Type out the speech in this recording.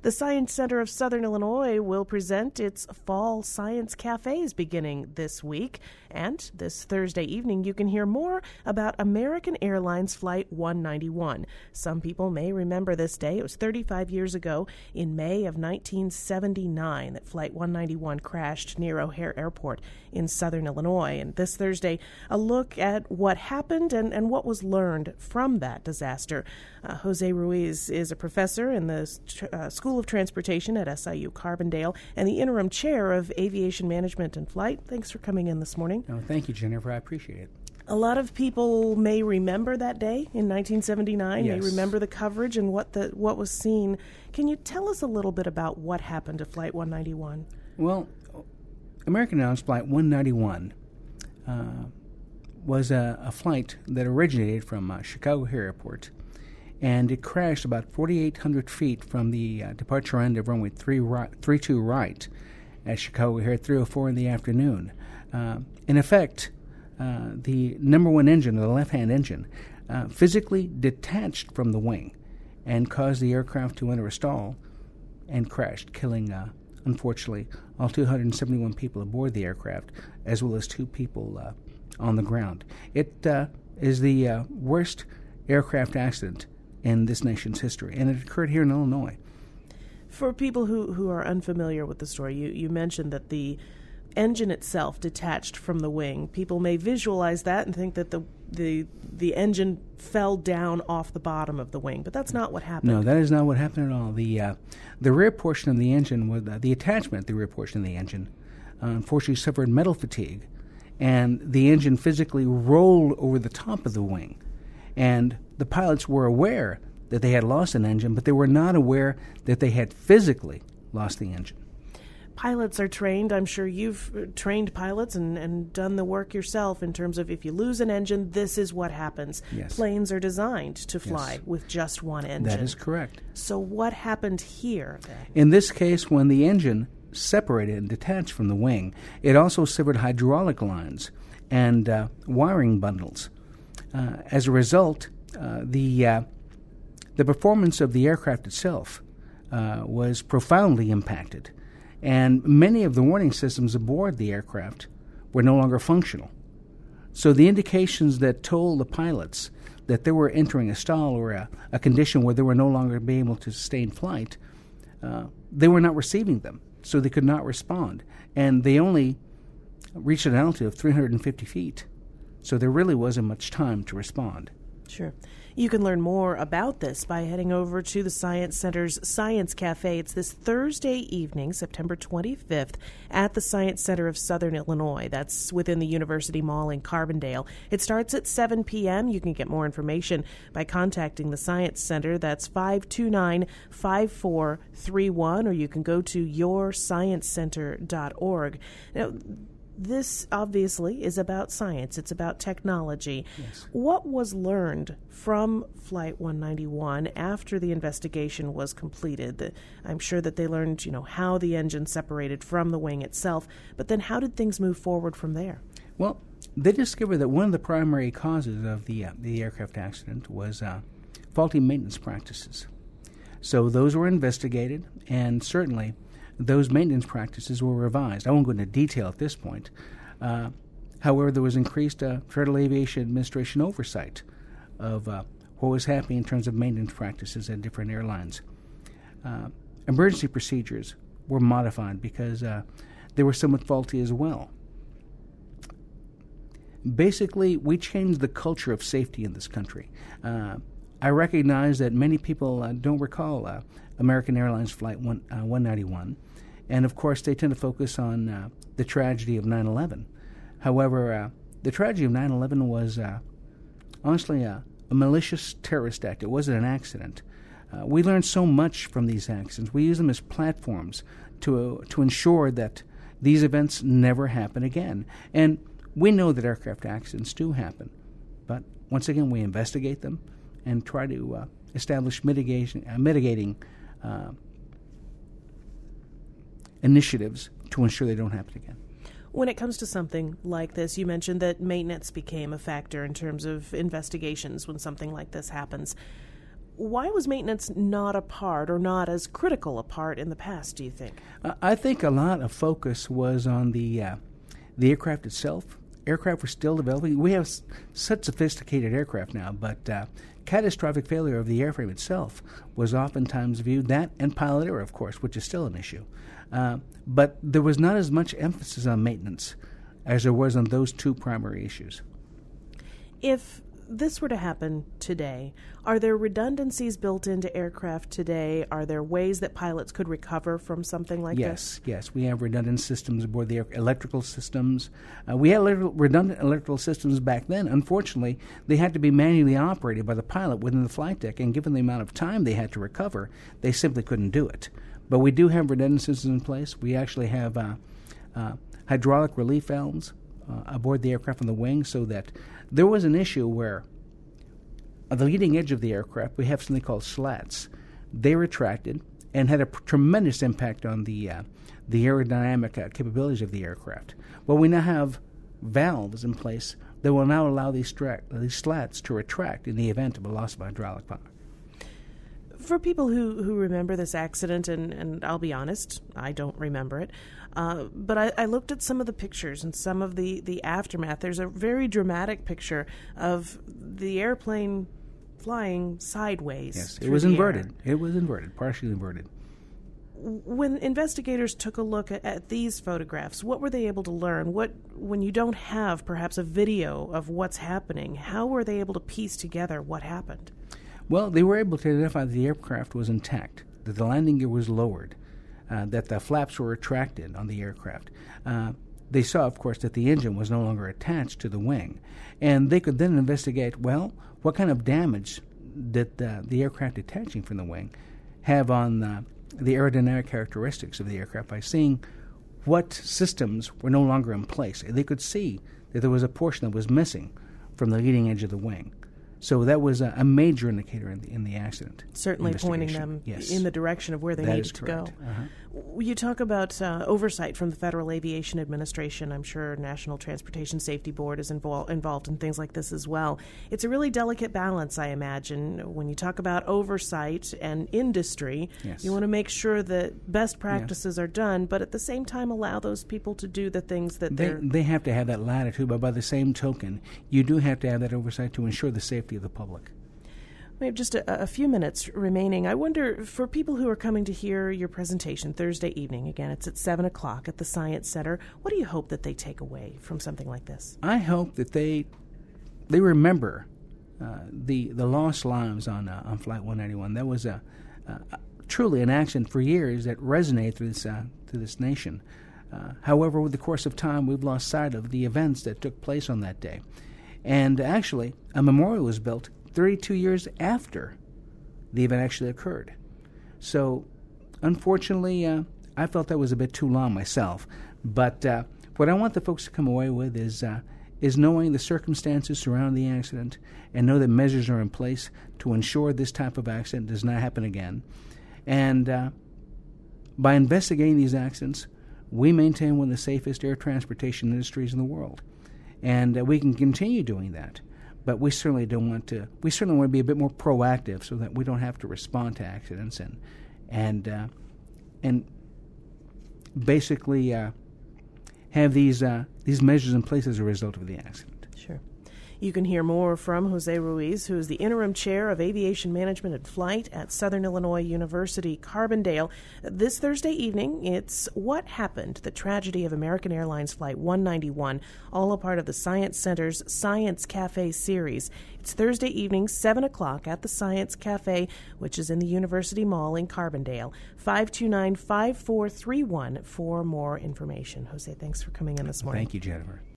The Science Center of Southern Illinois will present its Fall Science Cafes beginning this week. And this Thursday evening, you can hear more about American Airlines Flight 191. Some people may remember this day. It was 35 years ago in May of 1979 that Flight 191 crashed near O'Hare Airport in Southern Illinois. And this Thursday, a look at what happened and what was learned from that disaster. Jose Ruiz is a professor in the School of Transportation at SIU Carbondale and the interim chair of Aviation Management and Flight. Thanks for coming in this morning. Oh, thank you, Jennifer. I appreciate it. A lot of people may remember that day in 1979. Yes. May remember the coverage and what was seen. Can you tell us a little bit about what happened to Flight 191? Well, American Airlines Flight 191 was a flight that originated from Chicago Airport, and it crashed about 4,800 feet from the departure end of runway 32 right at Chicago O'Hare at 3:04 in the afternoon. In effect, the number one engine, the left-hand engine, physically detached from the wing and caused the aircraft to enter a stall and crashed, killing, unfortunately, all 271 people aboard the aircraft, as well as 2 people on the ground. It is the worst aircraft accident in this nation's history, and it occurred here in Illinois. For people who are unfamiliar with the story, you mentioned that the engine itself detached from the wing. People may visualize that and think that the engine fell down off the bottom of the wing, but that's not what happened. No, that is not what happened at all. The rear portion of the engine, was the attachment, the rear portion of the engine, unfortunately suffered metal fatigue, and the engine physically rolled over the top of the wing. And the pilots were aware that they had lost an engine, but they were not aware that they had physically lost the engine. Pilots are trained. I'm sure you've trained pilots and done the work yourself in terms of if you lose an engine, this is what happens. Yes. Planes are designed to fly Yes. with just one engine. That is correct. So what happened here then? In this case, when the engine separated and detached from the wing, it also severed hydraulic lines and wiring bundles. As a result, the performance of the aircraft itself was profoundly impacted, and many of the warning systems aboard the aircraft were no longer functional. So the indications that told the pilots that they were entering a stall or a condition where they were no longer being able to sustain flight, they were not receiving them, so they could not respond. And they only reached an altitude of 350 feet, so there really wasn't much time to respond. Sure. You can learn more about this by heading over to the Science Center's Science Cafe. It's this Thursday evening, September 25th, at the Science Center of Southern Illinois. That's within the University Mall in Carbondale. It starts at 7 p.m. You can get more information by contacting the Science Center. That's 529-5431, or you can go to yoursciencecenter.org. Now, this obviously is about science. It's about technology. Yes. What was learned from Flight 191 after the investigation was completed? I'm sure that they learned, how the engine separated from the wing itself, but then how did things move forward from there? Well, they discovered that one of the primary causes of the aircraft accident was faulty maintenance practices. So those were investigated, and certainly those maintenance practices were revised. I won't go into detail at this point. However, there was increased Federal Aviation Administration oversight of what was happening in terms of maintenance practices at different airlines. Emergency procedures were modified because they were somewhat faulty as well. Basically, we changed the culture of safety in this country. I recognize that many people don't recall American Airlines Flight 191, and of course they tend to focus on the tragedy of 9/11. However, the tragedy of 9/11 was honestly a malicious terrorist act. It wasn't an accident. We learned so much from these accidents. We use them as platforms to ensure that these events never happen again. And we know that aircraft accidents do happen, but once again we investigate them and try to establish mitigating initiatives to ensure they don't happen again. When it comes to something like this, you mentioned that maintenance became a factor in terms of investigations when something like this happens. Why was maintenance not a part or not as critical a part in the past, do you think? I think a lot of focus was on the aircraft itself. Aircraft were still developing. We have such sophisticated aircraft now, but catastrophic failure of the airframe itself was oftentimes viewed, that and pilot error, of course, which is still an issue. But there was not as much emphasis on maintenance as there was on those two primary issues. If this were to happen today, are there redundancies built into aircraft today? Are there ways that pilots could recover from something like this? Yes. We have redundant systems aboard the electrical systems. We had redundant electrical systems back then. Unfortunately, they had to be manually operated by the pilot within the flight deck, and given the amount of time they had to recover, they simply couldn't do it. But we do have redundant systems in place. We actually have hydraulic relief valves aboard the aircraft on the wing, so that there was an issue where at the leading edge of the aircraft we have something called slats. They retracted and had a tremendous impact on the aerodynamic capabilities of the aircraft. Well, we now have valves in place that will now allow these slats to retract in the event of a loss of hydraulic power. For people who remember this accident, and I'll be honest, I don't remember it, but I looked at some of the pictures and some of the aftermath. There's a very dramatic picture of the airplane flying sideways. Yes, it was inverted. It was inverted, partially inverted. When investigators took a look at these photographs, what were they able to learn? When you don't have perhaps a video of what's happening, how were they able to piece together what happened? Well, they were able to identify that the aircraft was intact, that the landing gear was lowered, that the flaps were retracted on the aircraft. They saw, of course, that the engine was no longer attached to the wing. And they could then investigate, well, what kind of damage did the aircraft detaching from the wing have on the aerodynamic characteristics of the aircraft by seeing what systems were no longer in place. They could see that there was a portion that was missing from the leading edge of the wing. So that was a major indicator in the accident. Certainly pointing them in the direction of where they needed to go. Uh-huh. You talk about oversight from the Federal Aviation Administration. I'm sure National Transportation Safety Board is involved in things like this as well. It's a really delicate balance, I imagine. When you talk about oversight and industry, you want to make sure that best practices are done, but at the same time allow those people to do the things that they have to have that latitude, but by the same token, you do have to have that oversight to ensure the safety of the public. We have just a few minutes remaining. I wonder, for people who are coming to hear your presentation Thursday evening, again, it's at 7 o'clock at the Science Center, what do you hope that they take away from something like this? I hope that they remember the lost lives on Flight 191. That was truly an accident for years that resonated through this nation. However, with the course of time, we've lost sight of the events that took place on that day. And actually, a memorial was built 32 years after the event actually occurred. So, unfortunately, I felt that was a bit too long myself. But what I want the folks to come away with is knowing the circumstances surrounding the accident and know that measures are in place to ensure this type of accident does not happen again. And by investigating these accidents, we maintain one of the safest air transportation industries in the world. And we can continue doing that. But we certainly want to be a bit more proactive so that we don't have to respond to accidents and basically have these measures in place as a result of the accident. Sure. You can hear more from Jose Ruiz, who is the Interim Chair of Aviation Management and Flight at Southern Illinois University, Carbondale. This Thursday evening, it's What Happened? The Tragedy of American Airlines Flight 191, all a part of the Science Center's Science Cafe series. It's Thursday evening, 7 o'clock at the Science Cafe, which is in the University Mall in Carbondale. 529-5431 for more information. Jose, thanks for coming in this morning. Thank you, Jennifer.